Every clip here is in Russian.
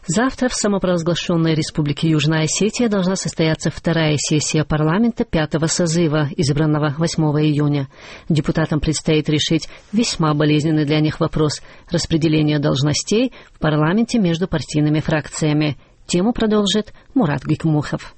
Завтра в самопровозглашенной Республике Южная Осетия должна состояться вторая сессия парламента 5-го созыва, избранного 8 июня. Депутатам предстоит решить весьма болезненный для них вопрос распределения должностей в парламенте между партийными фракциями. Тему продолжит Мурат Гикмухов.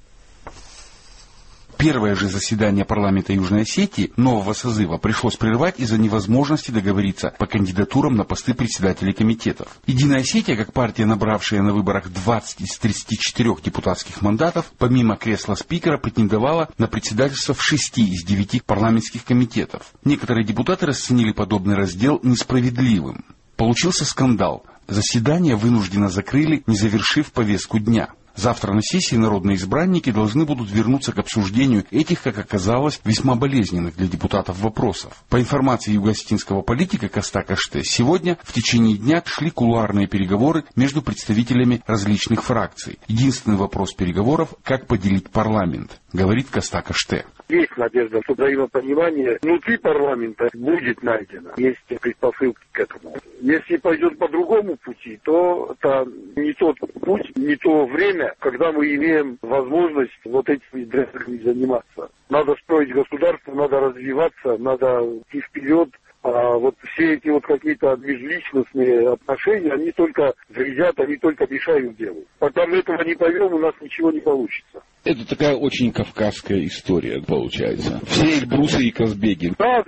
Первое же заседание парламента Южной Осетии нового созыва пришлось прервать из-за невозможности договориться по кандидатурам на посты председателей комитетов. Единая Осетия, как партия, набравшая на выборах 20 из 34 депутатских мандатов, помимо кресла спикера, претендовала на председательство в 6 из 9 парламентских комитетов. Некоторые депутаты расценили подобный раздел несправедливым. Получился скандал. Заседание вынужденно закрыли, не завершив повестку дня. Завтра на сессии народные избранники должны будут вернуться к обсуждению этих, как оказалось, весьма болезненных для депутатов вопросов. По информации юго-осетинского политика Костака Ште, сегодня в течение дня шли кулуарные переговоры между представителями различных фракций. Единственный вопрос переговоров – как поделить парламент, говорит Костака Ште. Есть надежда, что взаимопонимание внутри парламента будет найдено. Есть предпосылки к этому. Если пойдет по другому пути, то это не тот путь, не то время, когда мы имеем возможность вот этими дрессами заниматься. Надо строить государство, надо развиваться, надо идти вперед. А вот все эти вот какие-то межличностные отношения, они только вредят, они только мешают делу. Пока мы этого не поймем, у нас ничего не получится. Это такая очень кавказская история получается. Все Эльбрусы и Казбеги. Да.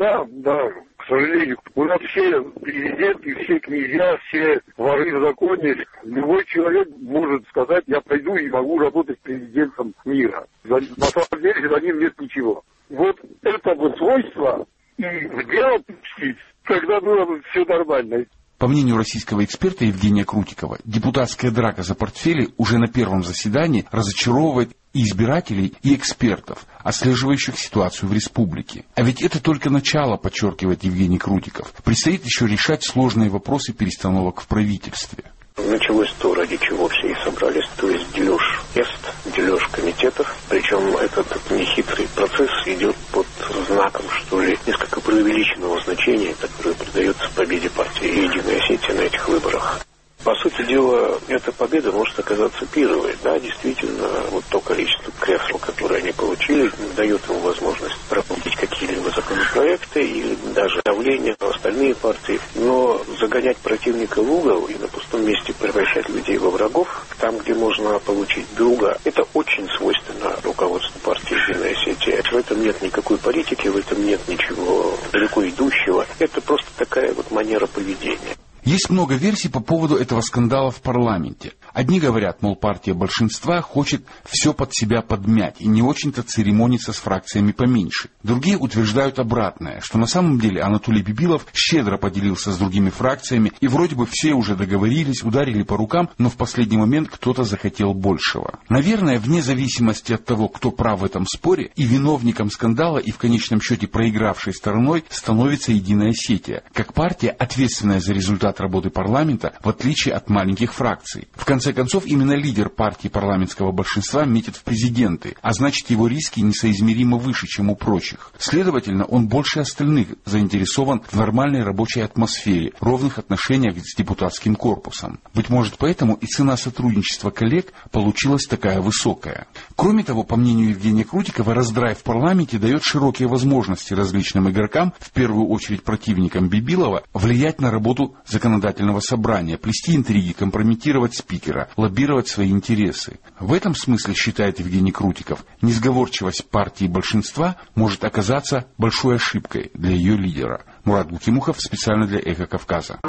К сожалению, у нас все президенты, все князья, все воры в законе. Любой человек может сказать: я пойду и могу работать президентом мира. На самом деле за ним нет ничего. Вот это вот свойство и в дело пустить, когда было бы все нормально. По мнению российского эксперта Евгения Крутикова, депутатская драка за портфели уже на первом заседании разочаровывает и избирателей, и экспертов, отслеживающих ситуацию в республике. А ведь это только начало, подчеркивает Евгений Крутиков. Предстоит еще решать сложные вопросы перестановок в правительстве. Началось то, ради чего все и собрались, то есть дележ мест, дележ комитетов. Причем этот нехитрый процесс идет под знаком, что ли, несколько преувеличенного значения, которое придается победе партии «Единая Осетия» на этих выборах. По сути дела, эта победа может оказаться пировой. Да, действительно, вот то количество кресел, которое они получили, дает им возможность пропустить какие-либо законопроекты или даже давление на остальные партии. Но загонять противника в угол и на пустом месте превращать людей во врагов, там, где можно получить друга, это очень свойственно руководству партии «Единая Осетия». В этом нет никакой политики, в этом нет ничего далеко идущего. Это просто такая вот манера поведения. Есть много версий по поводу этого скандала в парламенте. Одни говорят, мол, партия большинства хочет все под себя подмять и не очень-то церемонится с фракциями поменьше. Другие утверждают обратное, что на самом деле Анатолий Бибилов щедро поделился с другими фракциями, и вроде бы все уже договорились, ударили по рукам, но в последний момент кто-то захотел большего. Наверное, вне зависимости от того, кто прав в этом споре, и виновником скандала, и в конечном счете проигравшей стороной становится Единая Осетия, как партия, ответственная за результат работы парламента, в отличие от маленьких фракций. В конце концов, именно лидер партии парламентского большинства метит в президенты, а значит, его риски несоизмеримо выше, чем у прочих. Следовательно, он больше остальных заинтересован в нормальной рабочей атмосфере, ровных отношениях с депутатским корпусом. Быть может, поэтому и цена сотрудничества коллег получилась такая высокая. Кроме того, по мнению Евгения Крутикова, раздрай в парламенте дает широкие возможности различным игрокам, в первую очередь противникам Бибилова, влиять на работу законодательного собрания, плести интриги, компрометировать спикера, лоббировать свои интересы. В этом смысле, считает Евгений Крутиков, несговорчивость партии большинства может оказаться большой ошибкой для ее лидера. Мурат Гикмухов специально для «Эхо Кавказа».